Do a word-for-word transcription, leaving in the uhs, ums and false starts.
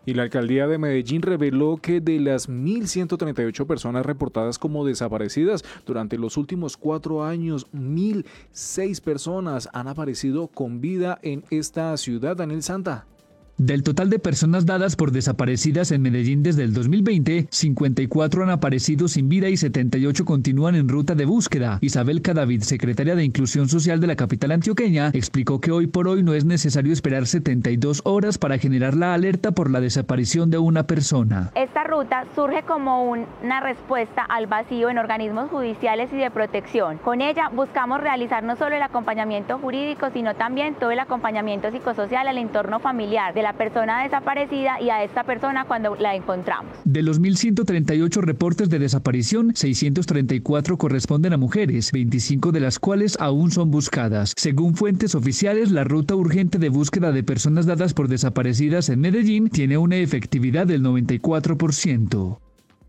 Y la alcaldía de Medellín reveló que de las mil ciento treinta y ocho personas reportadas como desaparecidas durante los últimos cuatro años, mil seis personas han aparecido con vida en esta ciudad. Daniel Santa. Del total de personas dadas por desaparecidas en Medellín desde el dos mil veinte, cincuenta y cuatro han aparecido sin vida y setenta y ocho continúan en ruta de búsqueda. Isabel Cadavid, secretaria de Inclusión Social de la capital antioqueña, explicó que hoy por hoy no es necesario esperar setenta y dos horas para generar la alerta por la desaparición de una persona. Esta ruta surge como un, una respuesta al vacío en organismos judiciales y de protección. Con ella buscamos realizar no solo el acompañamiento jurídico, sino también todo el acompañamiento psicosocial al entorno familiar de la la persona desaparecida y a esta persona cuando la encontramos. De los mil ciento treinta y ocho reportes de desaparición, seiscientos treinta y cuatro corresponden a mujeres, veinticinco de las cuales aún son buscadas. Según fuentes oficiales, la ruta urgente de búsqueda de personas dadas por desaparecidas en Medellín tiene una efectividad del noventa y cuatro por ciento.